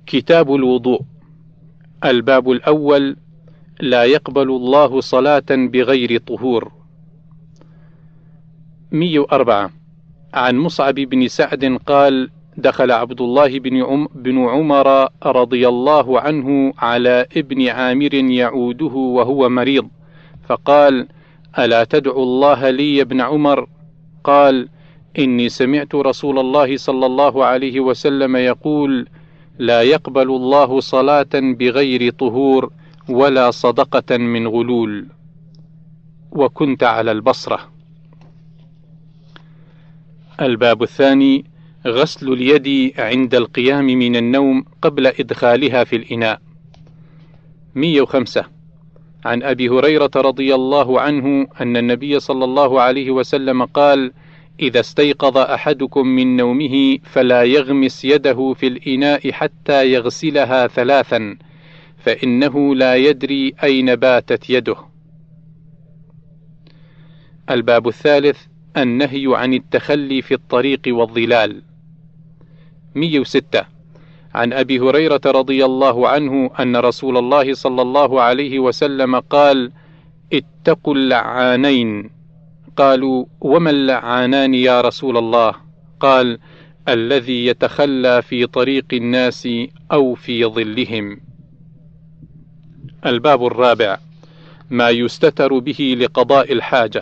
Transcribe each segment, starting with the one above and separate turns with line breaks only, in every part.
كتاب الوضوء. الباب الأول: لا يقبل الله صلاة بغير طهور. 104. عن مصعب بن سعد قال: دخل عبد الله بن عمر رضي الله عنه على ابن عامر يعوده وهو مريض، فقال: ألا تدعو الله لي يا ابن عمر؟ قال: إني سمعت رسول الله صلى الله عليه وسلم يقول: لا يقبل الله صلاة بغير طهور ولا صدقة من غلول. وكنت على البصرة. الباب الثاني: غسل اليد عند القيام من النوم قبل إدخالها في الإناء. 105. عن أبي هريرة رضي الله عنه أن النبي صلى الله عليه وسلم قال: إذا استيقظ أحدكم من نومه فلا يغمس يده في الإناء حتى يغسلها 3، فإنه لا يدري أين باتت يده. الباب الثالث: النهي عن التخلي في الطريق والظلال. 106. عن أبي هريرة رضي الله عنه أن رسول الله صلى الله عليه وسلم قال: اتقوا اللعانين. قالوا: وما اللعانان يا رسول الله؟ قال: الذي يتخلى في طريق الناس أو في ظلهم. الباب الرابع: ما يستتر به لقضاء الحاجة.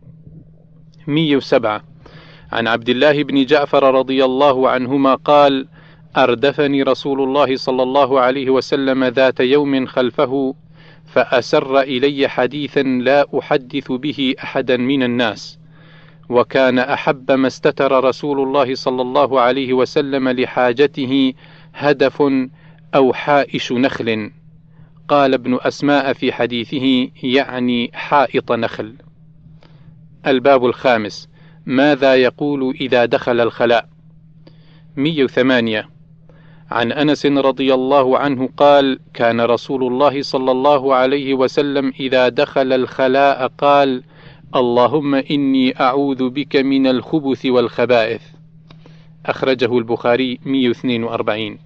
107. عن عبد الله بن جعفر رضي الله عنهما قال: أردفني رسول الله صلى الله عليه وسلم ذات يوم خلفه، فأسر إلي حديثا لا أحدث به أحدا من الناس، وكان أحب ما استتر رسول الله صلى الله عليه وسلم لحاجته هدف أو حائش نخل. قال ابن أسماء في حديثه: يعني حائط نخل. الباب الخامس: ماذا يقول إذا دخل الخلاء. 108. عن أنس رضي الله عنه قال: كان رسول الله صلى الله عليه وسلم إذا دخل الخلاء قال: اللهم إني أعوذ بك من الخبث والخبائث. أخرجه البخاري. 142.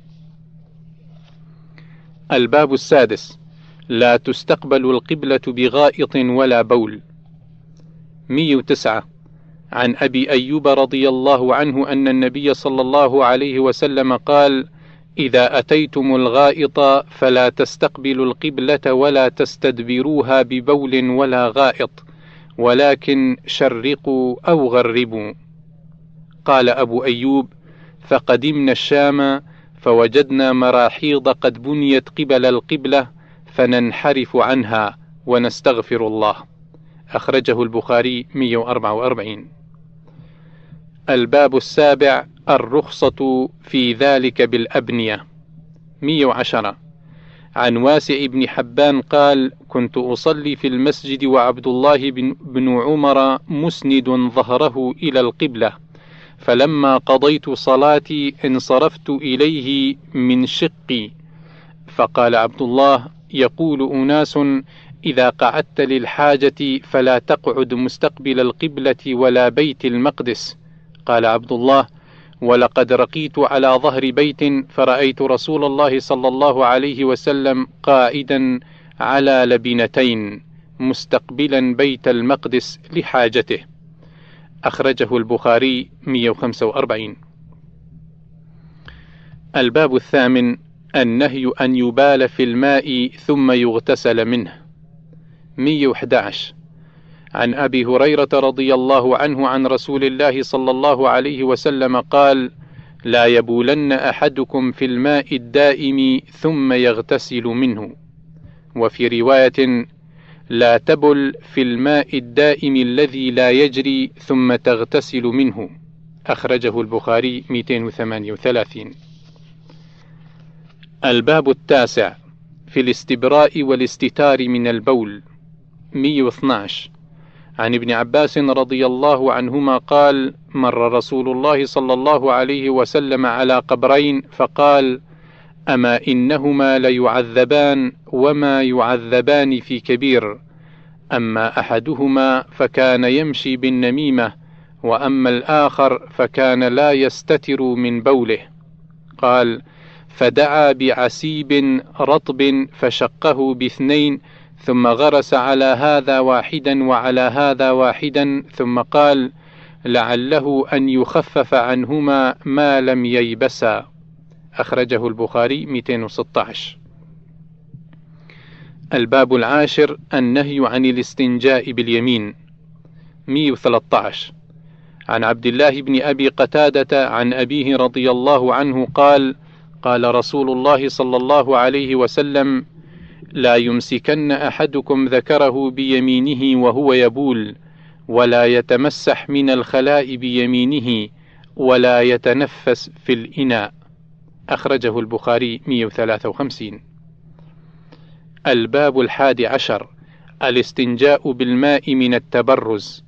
الباب السادس: لا تستقبل القبلة بغائط ولا بول. 109. عن أبي أيوب رضي الله عنه أن النبي صلى الله عليه وسلم قال: إذا أتيتم الغائط فلا تستقبلوا القبلة ولا تستدبروها ببول ولا غائط، ولكن شرقوا أو غربوا. قال أبو أيوب: فقدمنا الشام فوجدنا مراحيض قد بنيت قبل القبلة فننحرف عنها ونستغفر الله. أخرجه البخاري. 144. الباب السابع: الرخصة في ذلك بالأبنية. 110. عن واسع بن حبان قال: كنت أصلي في المسجد وعبد الله بن عمر مسند ظهره إلى القبلة، فلما قضيت صلاتي انصرفت إليه من شقي، فقال عبد الله: يقول أناس: إذا قعدت للحاجة فلا تقعد مستقبل القبلة ولا بيت المقدس. قال عبد الله: ولقد رقيت على ظهر بيت فرأيت رسول الله صلى الله عليه وسلم قائدا على لبنتين مستقبلا بيت المقدس لحاجته. أخرجه البخاري. 145. الباب الثامن: النهي أن يبال في الماء ثم يغتسل منه. 111. عن أبي هريرة رضي الله عنه عن رسول الله صلى الله عليه وسلم قال: لا يبولن أحدكم في الماء الدائم ثم يغتسل منه. وفي رواية: لا تبل في الماء الدائم الذي لا يجري ثم تغتسل منه. أخرجه البخاري. 238. الباب التاسع: في الاستبراء والاستتار من البول. 112. عن ابن عباس رضي الله عنهما قال: مر رسول الله صلى الله عليه وسلم على قبرين فقال: أما إنهما ليعذبان وما يعذبان في كبير، أما أحدهما فكان يمشي بالنميمة، وأما الآخر فكان لا يستتر من بوله. قال: فدعا بعسيب رطب فشقه باثنين، ثم غرس على هذا واحدا وعلى هذا واحدا، ثم قال: لعله أن يخفف عنهما ما لم ييبسا. أخرجه البخاري 216. الباب العاشر: النهي عن الاستنجاء باليمين. 113. عن عبد الله بن أبي قتادة عن أبيه رضي الله عنه قال: قال رسول الله صلى الله عليه وسلم: لا يمسكن أحدكم ذكره بيمينه وهو يبول، ولا يتمسح من الخلاء بيمينه، ولا يتنفس في الإناء. أخرجه البخاري 153. الباب 11: الاستنجاء بالماء من التبرز.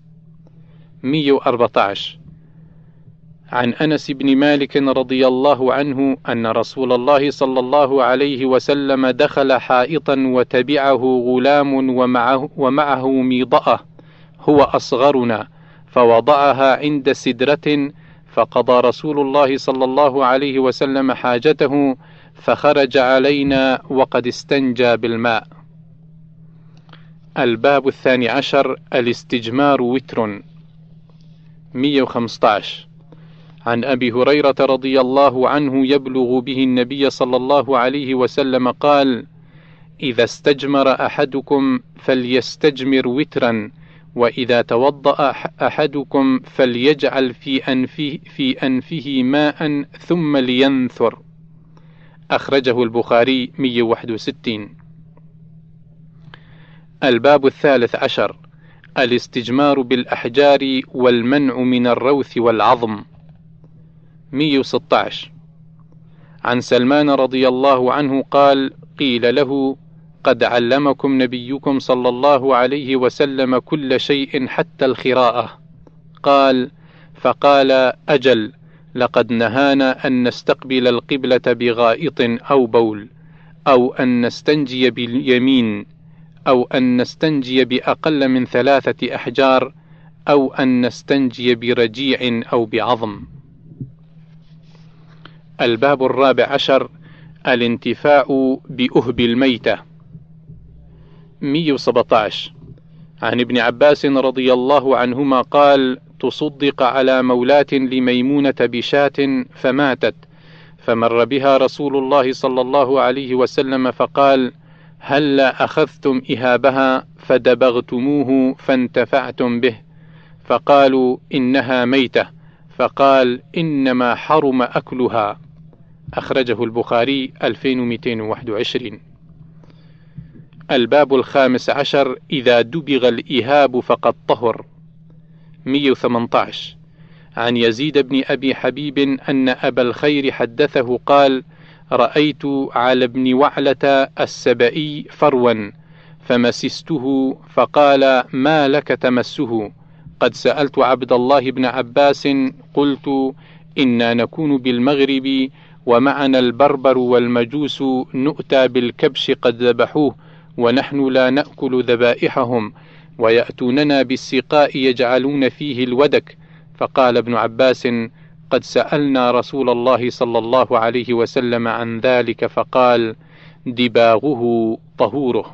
114. عن أنس بن مالك رضي الله عنه أن رسول الله صلى الله عليه وسلم دخل حائطا وتبعه غلام ومعه ميضأة هو أصغرنا، فوضعها عند سدرة، فقضى رسول الله صلى الله عليه وسلم حاجته، فخرج علينا وقد استنجى بالماء. الباب 12: الاستجمار وتر. 115. عن أبي هريرة رضي الله عنه يبلغ به النبي صلى الله عليه وسلم قال: إذا استجمر أحدكم فليستجمر وترا، وإذا توضأ أحدكم فليجعل في أنفه ماء ثم لينثر. أخرجه البخاري 161. الباب 13: الاستجمار بالأحجار والمنع من الروث والعظم. 116. عن سلمان رضي الله عنه قال: قيل له: قد علمكم نبيكم صلى الله عليه وسلم كل شيء حتى الخراءة. قال: فقال: أجل، لقد نهانا أن نستقبل القبلة بغائط أو بول، أو أن نستنجي باليمين، أو أن نستنجي بأقل من 3 أحجار، أو أن نستنجي برجيع أو بعظم. الباب 14: الانتفاء بأهب الميتة. 117. عن ابن عباس رضي الله عنهما قال: تصدق على مولاة لميمونة بشاة فماتت، فمر بها رسول الله صلى الله عليه وسلم فقال: هلا أخذتم إهابها فدبغتموه فانتفعتم به؟ فقالوا: إنها ميتة. فقال: إنما حرم أكلها. أخرجه البخاري 2221. الباب 15: إذا دبغ الإهاب فقد طهر. 118. عن يزيد بن أبي حبيب أن أبا الخير حدثه قال: رأيت على ابن وعلة السبئي فروا فمسسته، فقال: ما لك تمسه؟ قد سألت عبد الله بن عباس قلت: إنا نكون بالمغرب ومعنا البربر والمجوس نؤتى بالكبش قد ذبحوه، ونحن لا نأكل ذبائحهم، ويأتوننا بالسقاء يجعلون فيه الودك. فقال ابن عباس: قد سألنا رسول الله صلى الله عليه وسلم عن ذلك فقال: دباغه طهوره.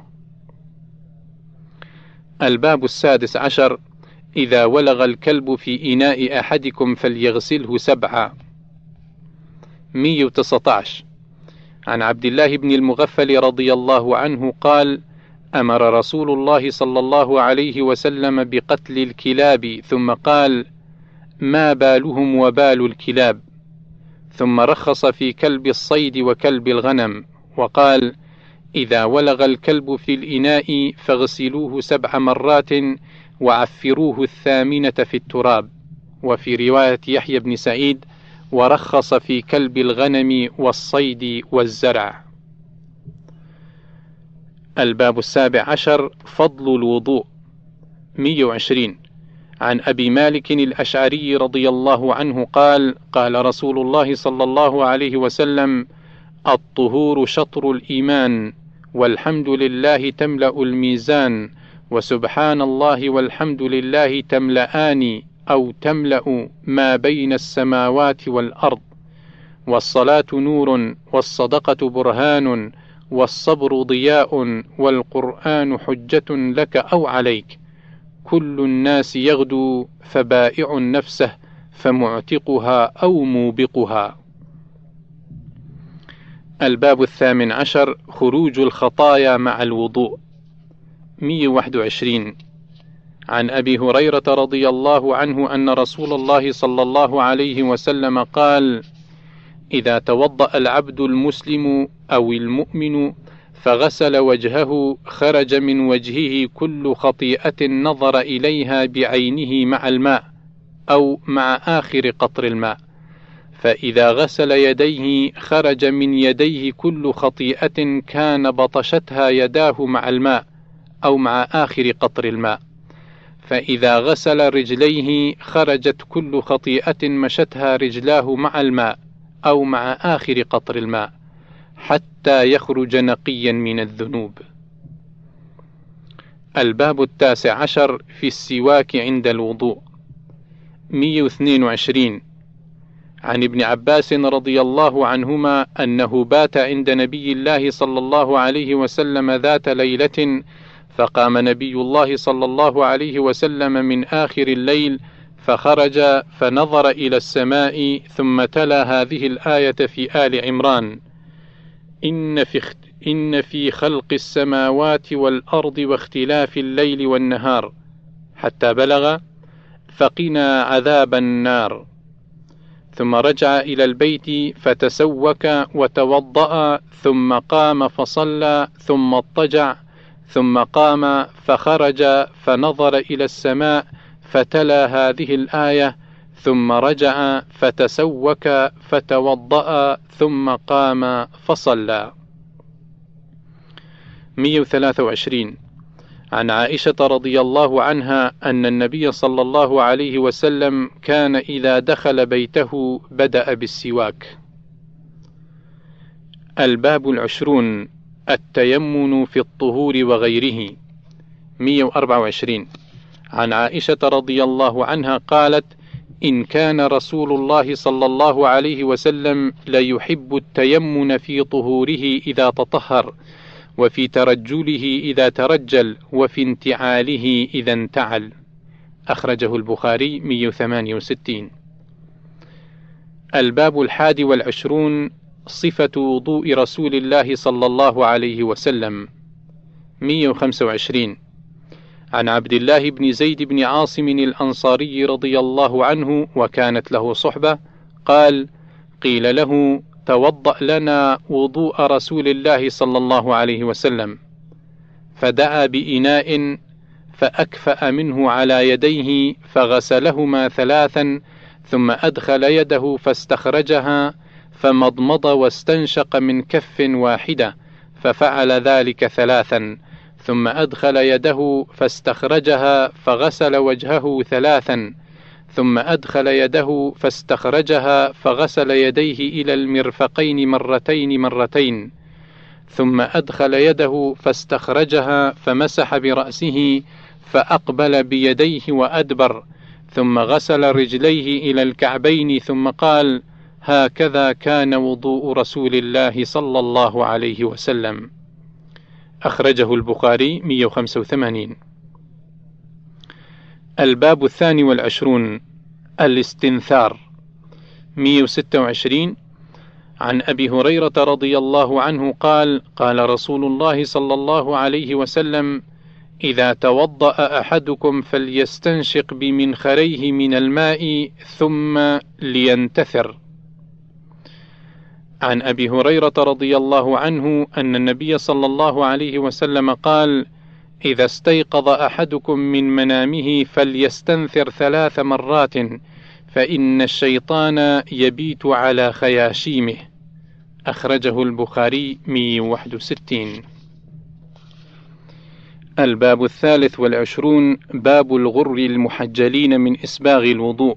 الباب 16: إذا ولغ الكلب في إناء أحدكم فليغسله 7. 119. عن عبد الله بن المغفل رضي الله عنه قال: أمر رسول الله صلى الله عليه وسلم بقتل الكلاب، ثم قال: ما بالهم وبال الكلاب؟ ثم رخص في كلب الصيد وكلب الغنم، وقال: إذا ولغ الكلب في الإناء فاغسلوه 7 مرات وعفروه 8 في التراب. وفي رواية يحيى بن سعيد: ورخص في كلب الغنم والصيد والزرع. الباب 17: فضل الوضوء. 120. عن أبي مالك الأشعري رضي الله عنه قال: قال رسول الله صلى الله عليه وسلم: الطهور شطر الإيمان، والحمد لله تملأ الميزان، وسبحان الله والحمد لله تملأان أو تملأ ما بين السماوات والأرض. والصلاة نور، والصدقة برهان، والصبر ضياء، والقرآن حجة لك أو عليك. كل الناس يغدو فبائع نفسه فمعتقها أو موبقها. الباب 18. خروج الخطايا مع الوضوء. 121. عن أبي هريرة رضي الله عنه أن رسول الله صلى الله عليه وسلم قال: إذا توضأ العبد المسلم أو المؤمن فغسل وجهه خرج من وجهه كل خطيئة نظر إليها بعينه مع الماء أو مع آخر قطر الماء، فإذا غسل يديه خرج من يديه كل خطيئة كان بطشتها يداه مع الماء أو مع آخر قطر الماء، فإذا غسل رجليه خرجت كل خطيئة مشتها رجلاه مع الماء أو مع آخر قطر الماء حتى يخرج نقيا من الذنوب. الباب 19. في السواك عند الوضوء. 122. عن ابن عباس رضي الله عنهما أنه بات عند نبي الله صلى الله عليه وسلم ذات ليلة، فقام نبي الله صلى الله عليه وسلم من آخر الليل فخرج فنظر إلى السماء ثم تلا هذه الآية في آل عمران: إن في خلق السماوات والأرض واختلاف الليل والنهار، حتى بلغ: فقنا عذاب النار. ثم رجع إلى البيت فتسوك وتوضأ، ثم قام فصلى، ثم اضطجع، ثم قام فخرج فنظر إلى السماء فتلا هذه الآية، ثم رجع فتسوك فتوضأ، ثم قام فصلى. 123. عن عائشة رضي الله عنها أن النبي صلى الله عليه وسلم كان إذا دخل بيته بدأ بالسواك. الباب 20. التيمن في الطهور وغيره. 124. عن عائشة رضي الله عنها قالت: إن كان رسول الله صلى الله عليه وسلم ليحب التيمن في طهوره إذا تطهر، وفي ترجله إذا ترجل، وفي انتعاله إذا انتعل. أخرجه البخاري. 168. الباب 21. صفة وضوء رسول الله صلى الله عليه وسلم. 125. عن عبد الله بن زيد بن عاصم الأنصاري رضي الله عنه وكانت له صحبة قال: قيل له: توضأ لنا وضوء رسول الله صلى الله عليه وسلم، فدعا بإناء فأكفأ منه على يديه فغسلهما 3، ثم أدخل يده فاستخرجها، فمضمض واستنشق من كف واحدة، ففعل ذلك 3، ثم أدخل يده فاستخرجها فغسل وجهه 3، ثم أدخل يده فاستخرجها فغسل يديه إلى المرفقين مرتين، ثم أدخل يده فاستخرجها فمسح برأسه فأقبل بيديه وأدبر، ثم غسل رجليه إلى الكعبين، ثم قال: هكذا كان وضوء رسول الله صلى الله عليه وسلم. أخرجه البخاري. 185. الباب 22. الاستنثار. 126. عن أبي هريرة رضي الله عنه قال: قال رسول الله صلى الله عليه وسلم: إذا توضأ أحدكم فليستنشق بمنخريه من الماء ثم لينتثر. عن أبي هريرة رضي الله عنه أن النبي صلى الله عليه وسلم قال: إذا استيقظ أحدكم من منامه فليستنثر 3 مرات، فإن الشيطان يبيت على خياشيمه. أخرجه البخاري. 161. الباب 23. باب الغر المحجلين من إسباغ الوضوء.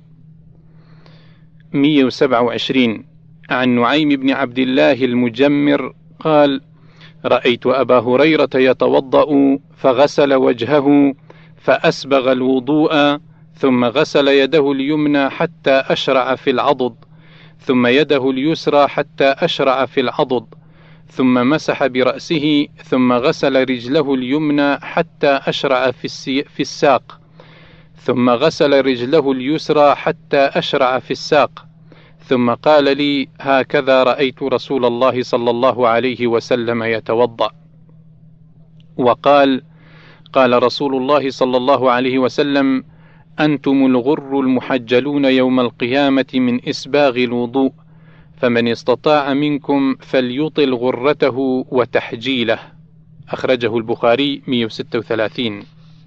127. عن نعيم بن عبد الله المجمر قال: رأيت أبا هريرة يتوضأ فغسل وجهه فأسبغ الوضوء، ثم غسل يده اليمنى حتى أشرع في العضد، ثم يده اليسرى حتى أشرع في العضد، ثم مسح برأسه، ثم غسل رجله اليمنى حتى أشرع في الساق، ثم غسل رجله اليسرى حتى أشرع في الساق، ثم قال لي: هكذا رأيت رسول الله صلى الله عليه وسلم يتوضأ. وقال: قال رسول الله صلى الله عليه وسلم: أنتم الغر المحجلون يوم القيامة من إسباغ الوضوء، فمن استطاع منكم فليطل غرته وتحجيله. أخرجه البخاري. 136.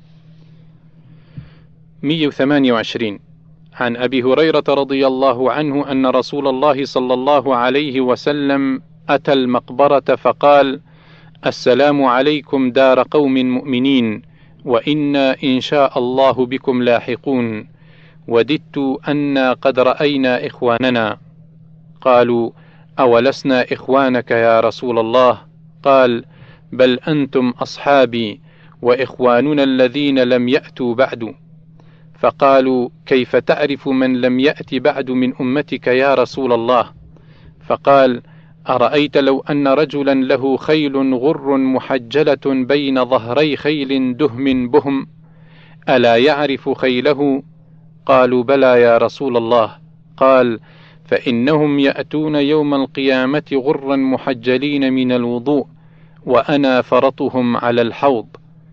128. عن أبي هريرة رضي الله عنه أن رسول الله صلى الله عليه وسلم أتى المقبرة فقال: السلام عليكم دار قوم مؤمنين، وإنا إن شاء الله بكم لاحقون، وددت أنا قد رأينا إخواننا. قالوا: أولسنا إخوانك يا رسول الله؟ قال: بل أنتم أصحابي، وإخواننا الذين لم يأتوا بعد. فقالوا: كيف تعرف من لم يأت بعد من أمتك يا رسول الله؟ فقال: أرأيت لو أن رجلا له خيل غر محجلة بين ظهري خيل دهم بهم، ألا يعرف خيله؟ قالوا: بلى يا رسول الله. قال: فإنهم يأتون يوم القيامة غرا محجلين من الوضوء، وأنا فرطهم على الحوض.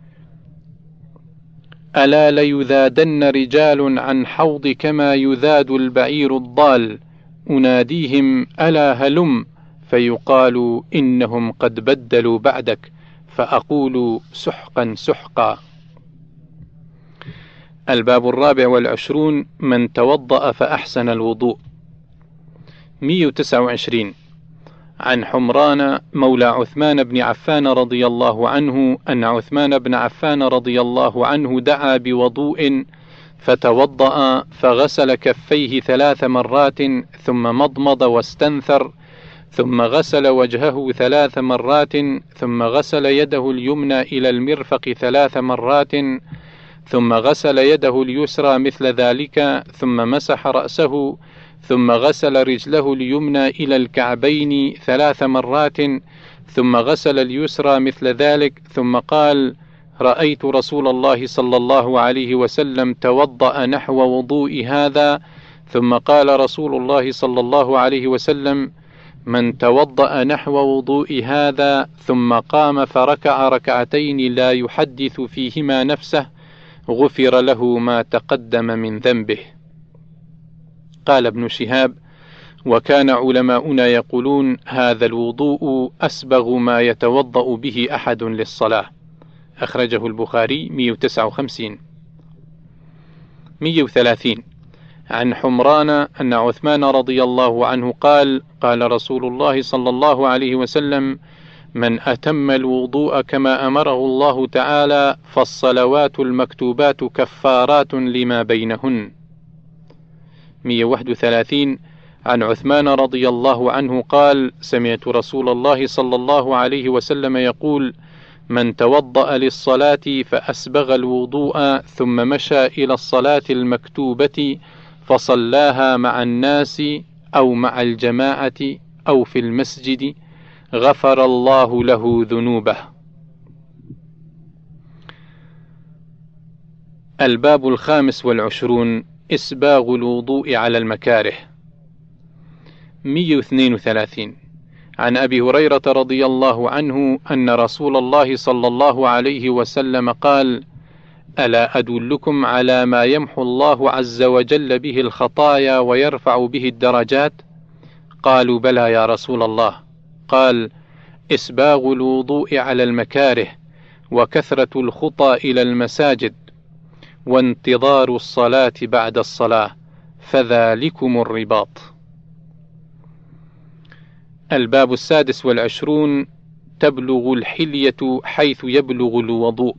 ألا ليذادن رجال عن حوض كما يذاد البعير الضال، أناديهم: ألا هلم، فيقال: إنهم قد بدلوا بعدك، فأقول: سحقا سحقا. الباب 24. من توضأ فأحسن الوضوء. 129. عن حمران مولى عثمان بن عفان رضي الله عنه أن عثمان بن عفان رضي الله عنه دعا بوضوء فتوضأ، فغسل كفيه 3 مرات، ثم مضمض واستنثر، ثم غسل وجهه 3 مرات، ثم غسل يده اليمنى إلى المرفق 3 مرات، ثم غسل يده اليسرى مثل ذلك، ثم مسح رأسه، ثم غسل رجله اليمنى إلى الكعبين 3 مرات، ثم غسل اليسرى مثل ذلك، ثم قال: رأيت رسول الله صلى الله عليه وسلم توضأ نحو وضوء هذا. ثم قال رسول الله صلى الله عليه وسلم: من توضأ نحو وضوء هذا ثم قام فركع ركعتين لا يحدث فيهما نفسه، غفر له ما تقدم من ذنبه. قال ابن شهاب: وكان علماؤنا يقولون هذا الوضوء أسبغ ما يتوضأ به أحد للصلاة. أخرجه البخاري. 159. 130. عن حمران أن عثمان رضي الله عنه قال: قال رسول الله صلى الله عليه وسلم: من أتم الوضوء كما أمره الله تعالى فالصلوات المكتوبات كفارات لما بينهن. 131. عن عثمان رضي الله عنه قال: سمعت رسول الله صلى الله عليه وسلم يقول: من توضأ للصلاة فأسبغ الوضوء ثم مشى إلى الصلاة المكتوبة فصلاها مع الناس أو مع الجماعة أو في المسجد، غفر الله له ذنوبه. الباب 25. إسباغ الوضوء على المكاره. 132. عن أبي هريرة رضي الله عنه أن رسول الله صلى الله عليه وسلم قال: ألا أدلكم على ما يمحو الله عز وجل به الخطايا ويرفع به الدرجات؟ قالوا: بلى يا رسول الله. قال: إسباغ الوضوء على المكاره، وكثرة الخطى إلى المساجد، وانتظار الصلاة بعد الصلاة، فذلكم الرباط. الباب 26. تبلغ الحلية حيث يبلغ الوضوء.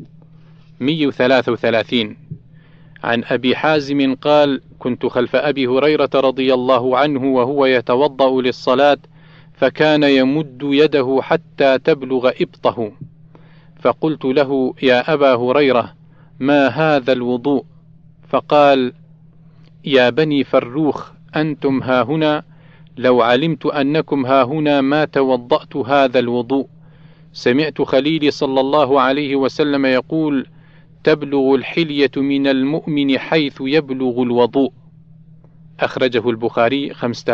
133. عن أبي حازم قال: كنت خلف أبي هريرة رضي الله عنه وهو يتوضأ للصلاة، فكان يمد يده حتى تبلغ إبطه، فقلت له: يا أبا هريرة، ما هذا الوضوء؟ فقال: يا بني فروخ، أنتم هاهنا لو علمت أنكم هاهنا ما توضأت هذا الوضوء. سمعت خليلي صلى الله عليه وسلم يقول: تبلغ الحلية من المؤمن حيث يبلغ الوضوء. أخرجه البخاري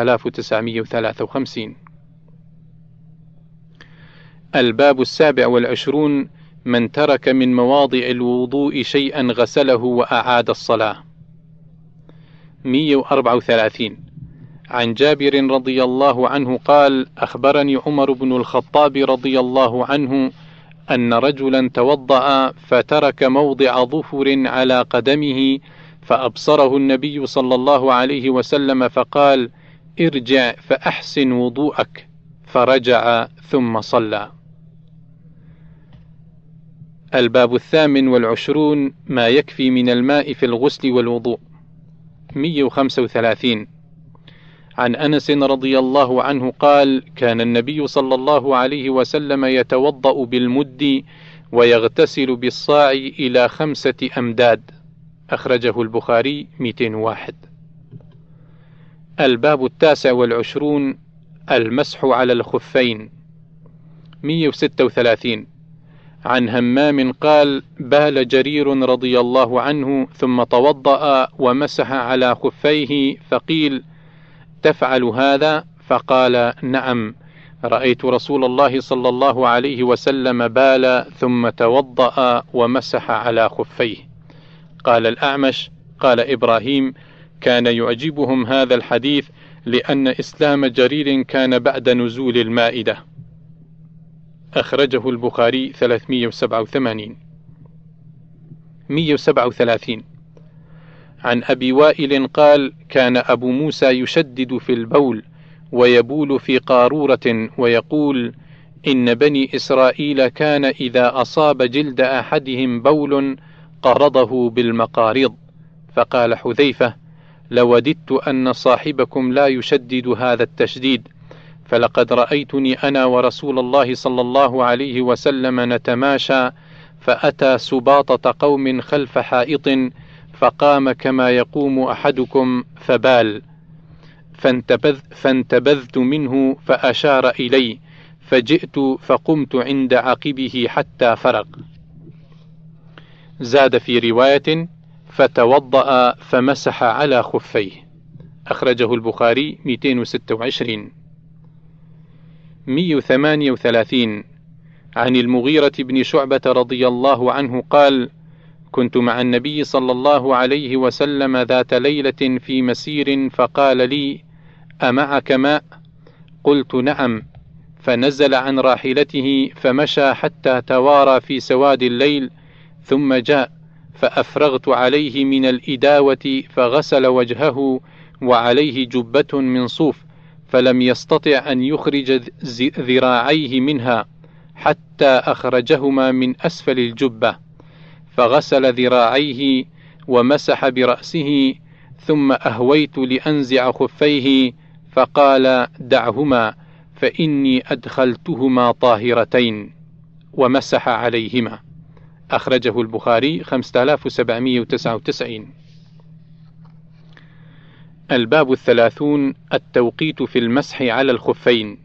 5953. الباب 27 من ترك من مواضع الوضوء شيئا غسله وأعاد الصلاة. 134. عن جابر رضي الله عنه قال: أخبرني عمر بن الخطاب رضي الله عنه أن رجلا توضأ فترك موضع ظفر على قدمه، فأبصره النبي صلى الله عليه وسلم فقال: ارجع فأحسن وضوءك، فرجع ثم صلى. الباب 28 ما يكفي من الماء في الغسل والوضوء. 135. عن أنس رضي الله عنه قال: كان النبي صلى الله عليه وسلم يتوضأ بالمد ويغتسل بالصاع إلى 5 أمداد. أخرجه البخاري 201. الباب 29 المسح على الخفين. 136. عن همام قال: بال جرير رضي الله عنه ثم توضأ ومسح على خفيه، فقيل: تفعل هذا؟ فقال: نعم، رأيت رسول الله صلى الله عليه وسلم بال ثم توضأ ومسح على خفيه. قال الأعمش: قال إبراهيم: كان يعجبهم هذا الحديث لأن إسلام جرير كان بعد نزول المائدة. أخرجه البخاري 387. 137. عن أبي وائل قال: كان أبو موسى يشدد في البول ويبول في قارورة ويقول: إن بني إسرائيل كان إذا أصاب جلد أحدهم بول قرضه بالمقارض. فقال حذيفة: لوددت أن صاحبكم لا يشدد هذا التشديد، فلقد رأيتني أنا ورسول الله صلى الله عليه وسلم نتماشى، فأتى سباطة قوم خلف حائط فقام كما يقوم أحدكم فبال، فانتبذت منه فأشار إلي، فجئت فقمت عند عقبه حتى فرغ. زاد في رواية: فتوضأ فمسح على خفيه. أخرجه البخاري 226. 138. عن المغيرة بن شعبة رضي الله عنه قال: كنت مع النبي صلى الله عليه وسلم ذات ليلة في مسير، فقال لي: أمعك ماء؟ قلت: نعم. فنزل عن راحلته فمشى حتى توارى في سواد الليل، ثم جاء فأفرغت عليه من الإداوة فغسل وجهه وعليه جبة من صوف، فلم يستطع أن يخرج ذراعيه منها حتى أخرجهما من أسفل الجبة، فغسل ذراعيه ومسح برأسه، ثم أهويت لأنزع خفيه، فقال: دعهما فإني أدخلتهما طاهرتين، ومسح عليهما. أخرجه البخاري 5799. الباب 30 التوقيت في المسح على الخفين.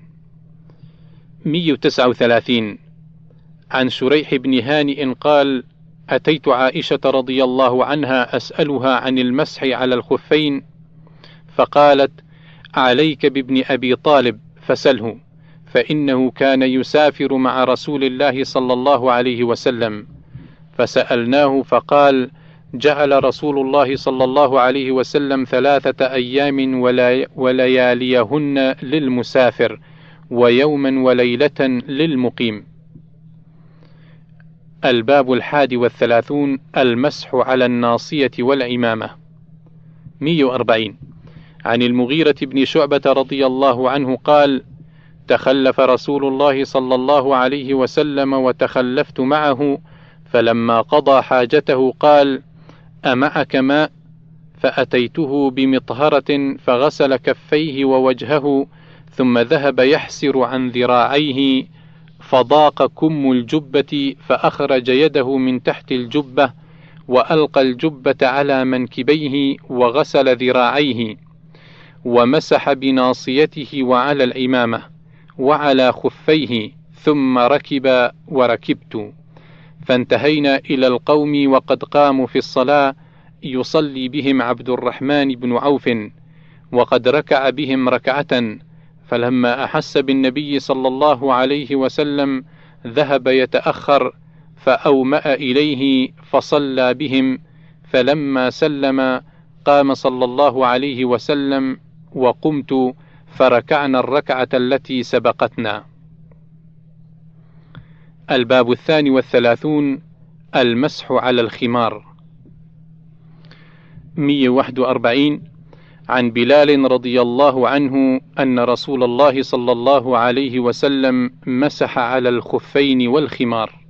139. عن شريح بن هانئ قال: أتيت عائشة رضي الله عنها أسألها عن المسح على الخفين، فقالت: عليك بابن أبي طالب فسله، فإنه كان يسافر مع رسول الله صلى الله عليه وسلم. فسألناه فقال: جعل رسول الله صلى الله عليه وسلم 3 أيام ولياليهن للمسافر، ويوما وليلة للمقيم. الباب 31 المسح على الناصية والعمامة. 140. عن المغيرة بن شعبة رضي الله عنه قال: تخلف رسول الله صلى الله عليه وسلم وتخلفت معه، فلما قضى حاجته قال: أمعك ماء؟ فأتيته بمطهرة فغسل كفيه ووجهه، ثم ذهب يحسر عن ذراعيه، فضاق كم الجبة، فأخرج يده من تحت الجبة وألقى الجبة على منكبيه وغسل ذراعيه، ومسح بناصيته وعلى العمامة وعلى خفيه، ثم ركب وركبت، فانتهينا إلى القوم وقد قاموا في الصلاة، يصلي بهم عبد الرحمن بن عوف، وقد ركع بهم ركعة، فلما أحس بالنبي صلى الله عليه وسلم ذهب يتأخر، فأومأ إليه فصلى بهم، فلما سلم قام صلى الله عليه وسلم وقمت، فركعنا الركعة التي سبقتنا. الباب 32. المسح على الخمار. 141. عن بلال رضي الله عنه أن رسول الله صلى الله عليه وسلم مسح على الخفين والخمار.